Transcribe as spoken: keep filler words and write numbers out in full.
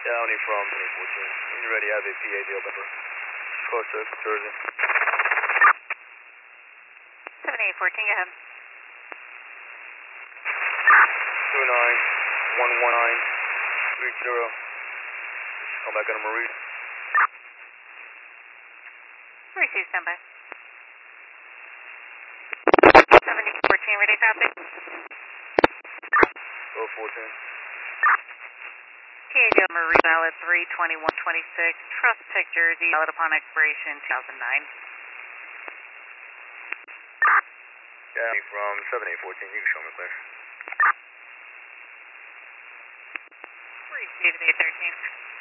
Downey from seven eight fourteen. When you're ready, have a P A deal number. Coast to Jersey. seven eight fourteen, go ahead. two nine one one nine three zero. Come back on a Maurice. Receive standby. seven eight fourteen, ready, copy. oh fourteen. P A deal Maurice, valid three twenty-one twenty-six, Trust Tech Jersey, valid upon expiration two thousand nine. Downey from seven eight fourteen, you can show me clear. Receive eight thirteen.